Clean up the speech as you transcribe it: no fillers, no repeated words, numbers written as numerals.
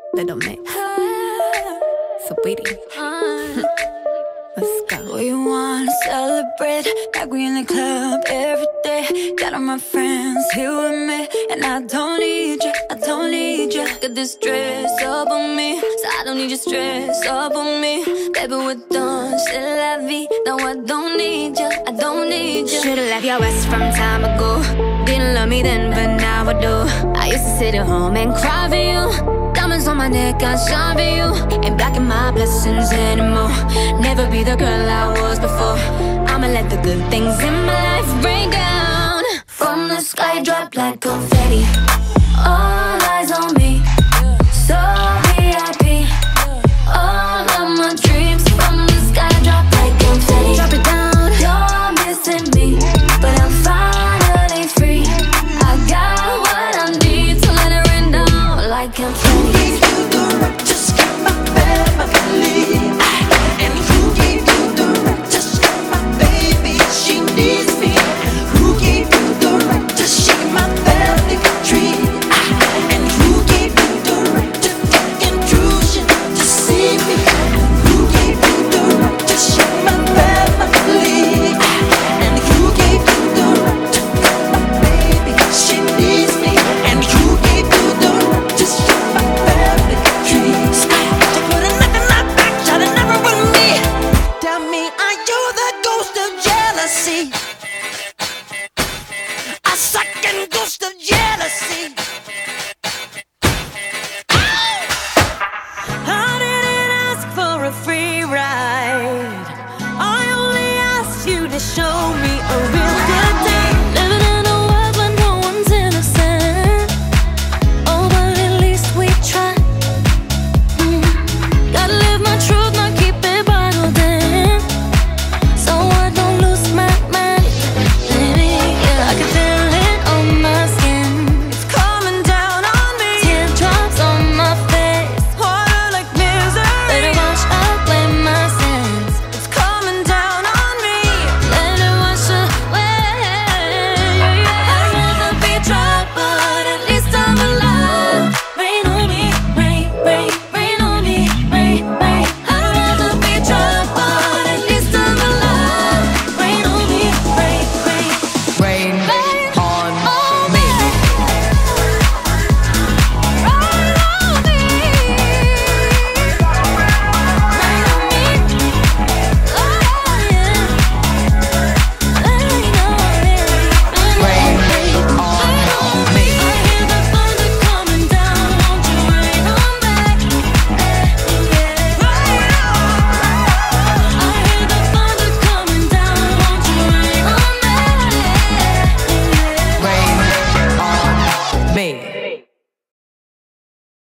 They don't mix. So witty. Let's go. We wanna celebrate like we in the club every day. Got all my friends here with me, and I don't need you, I don't need you. Got this dress up on me, so I don't need your stress up on me. Baby, we're done, c'est la vie. No, I don't need you, I don't need you. Should've left your ass from time ago. Didn't love me then, but now I do. I used to sit at home and cry for you. Diamonds on my neck, I shine for you. Ain't blocking my blessings anymore. Never be the girl I was before. I'ma let the good things in my life break down. From the sky, drop like confetti. Oh,